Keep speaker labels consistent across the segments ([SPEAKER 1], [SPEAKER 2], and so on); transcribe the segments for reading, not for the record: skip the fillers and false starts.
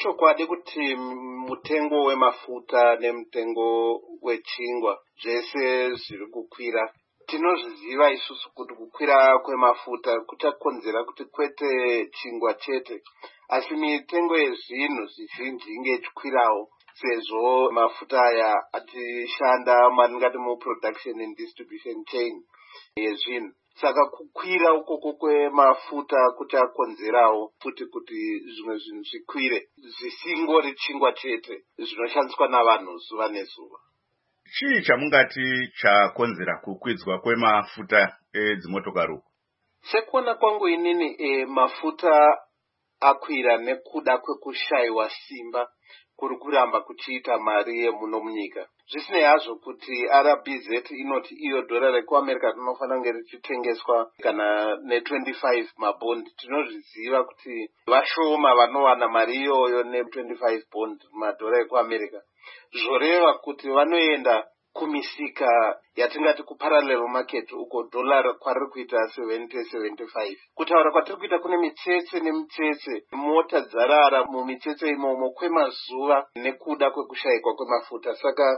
[SPEAKER 1] Ichokwadi kuti mutengo wemafuta nemutengo wechingwa zvese zviri kukwira. Tinozviziva isusu kuti kukwira kwemafuta kuchakonzera kuti kwete chingwa chete, asi mitengo yezvinhu zvizhinji inge ichikwirawo, sezvo mafuta aya achishanda matingati muproduction and distribution chain yezvinhu. Saka kukwira ukoko kwemafuta kuchakonzerawo futi kuti zvimwe zvinhu zvikwire, zvisingori chingwa chete zvinoshandiswa navanhu zuva nezuva.
[SPEAKER 2] Chii chamungati chakonzera kukwidzwa kwemafuta edzimotokari uku?
[SPEAKER 1] Sekuona kwangu inini mafuta akwira nekuda kwekushayiwa simba kuri kuramba kuchiita mari yemuno munyika. Zvisinei hazvo kuti RBZ inoti iyo dhora rekuAmerica rinofanira kunge richitengeswa kana ne25 mabhondi. Tinozviziva kuti vashoma vanowana mari iyoyo ne25 bond madhora ekuAmerica. Zvoreva kuti vanoenda kumisika yatingati kuparallel market uko dollar kwariri kuita 70-75. Kutaura kwatiri kuita kune mitsetse nemitsetse, mota dzarara mumitsetse imomo kwemazuva nekuda kwekushayikwa kwemafuta. Saka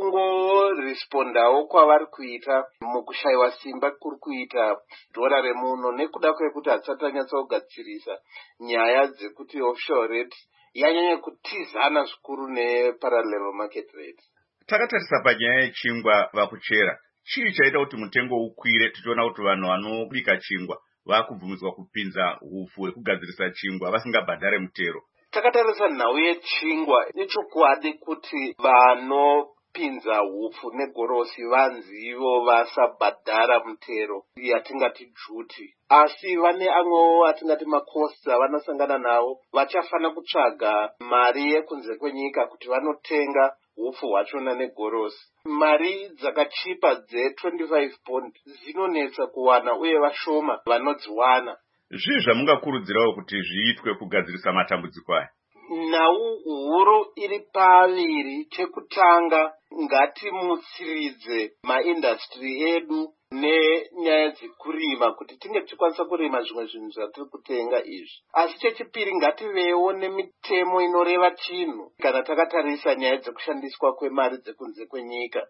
[SPEAKER 1] kungorespondawo kwavari kuita mukushayiwa simba kuri kuita dhora remuno nekuda kwekuti hatisati tanyatsogadzirisa nyaya dzekuti offshore rate yanyanya kutizana zvikuru neparallel market rate.
[SPEAKER 2] Takatarisa panyaya yechingwa vakuchera, chii chaita kuti mutengo ukwire? Tichiona kuti vanhu vanobika chingwa vakubvumidzwa kupinza hupfu hwekugadzirisa chingwa vasingabhadhare mutero.
[SPEAKER 1] Takatarisa nhau yechingwa, ichokwadi kuti vanopinza hupfu negorosi vanzi ivo vasabhadhara mutero yatingati duty. Asi vane amwewo atingati macosts avanosangana nawo, vachafana kutsvaga mari yekunze kwenyika kuti vanotenga hupfu hwachona negorosi. Mari dzakachipa dze25 bond dzinonetsa kuwana uye vashoma vanodziwana.
[SPEAKER 2] Zvii zvamungakurudzirawo kuti zviitwe kugadzirisa matambudziko aya?
[SPEAKER 1] Nhau huru iri paviri. Chekutanga, ngatimutsiridze maindustry edu nenyaya dzekurima kuti tinge tichikwanisa kurima zvimwe zvinhu zvatiri kutenga izvi. Asi chechipiri, ngativewo nemitemo inoreva chinhu kana takatarisa nyaya dzekushandiswa kwemari dzekunze kwenyika.